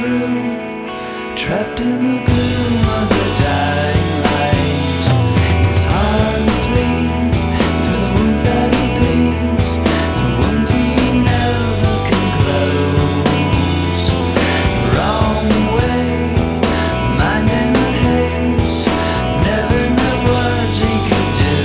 through, trapped in the gloom of the dying light. His heart bleeds through the wounds that he bleeds, the wounds he never can close. Wrong way, mind in a haze, never knew what he could do.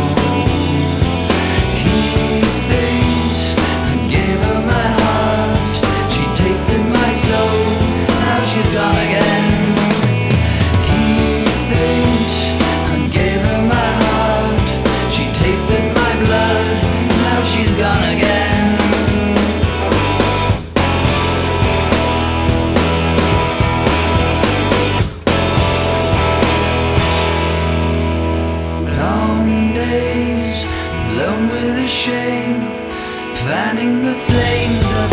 He thinks I gave her my heart, she tasted my soul, now she's gone again. He thinks I gave her my heart, she tasted my blood, now she's gone again. Long days, alone with the shame, fanning the flames of